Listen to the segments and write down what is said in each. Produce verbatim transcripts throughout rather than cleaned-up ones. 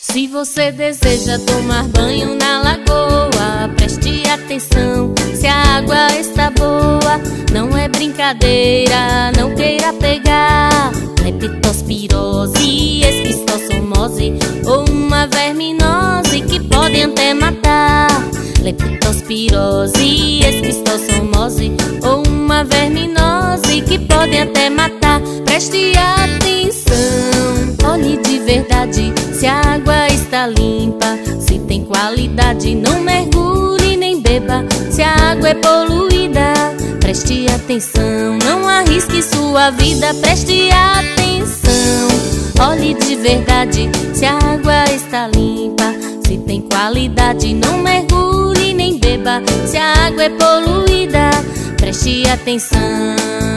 Se você deseja tomar banho na lagoa, preste atenção, se a água está boa. Não é brincadeira, não queira pegar leptospirose, esquistossomose ou uma verminose que podem até matar. Leptospirose, esquistossomose ou uma verminose que podem até matar. Preste atenção, olhe de verdade se a água está limpa, se tem qualidade. Não mergulhe nem beba se a água é poluída. Preste atenção, não arrisque sua vida. Preste atenção, olhe de verdade se a água está limpa, se tem qualidade. Não mergulhe nem beba se a água é poluída. Preste atenção,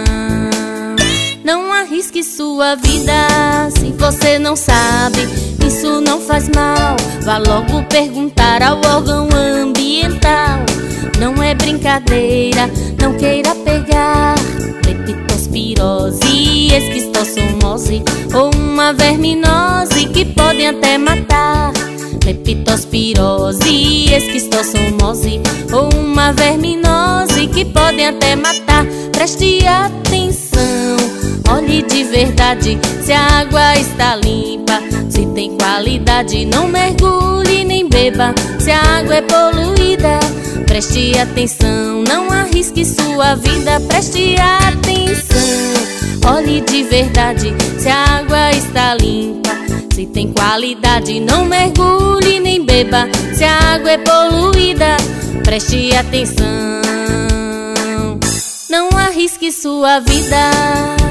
não arrisque sua vida. Se você não sabe, isso não faz mal, vá logo perguntar ao órgão ambiental. Não é brincadeira, não queira pegar leptospirose, esquistossomose ou uma verminose que podem até matar. Leptospirose, esquistossomose ou uma verminose que podem até matar. Preste atenção, olhe de verdade se a água está limpa, se tem qualidade. Não mergulhe nem beba se a água é poluída. Preste atenção, não arrisque sua vida. Preste atenção, olhe de verdade se a água está limpa, se tem qualidade. Não mergulhe nem beba se a água é poluída. Preste atenção, não arrisque sua vida.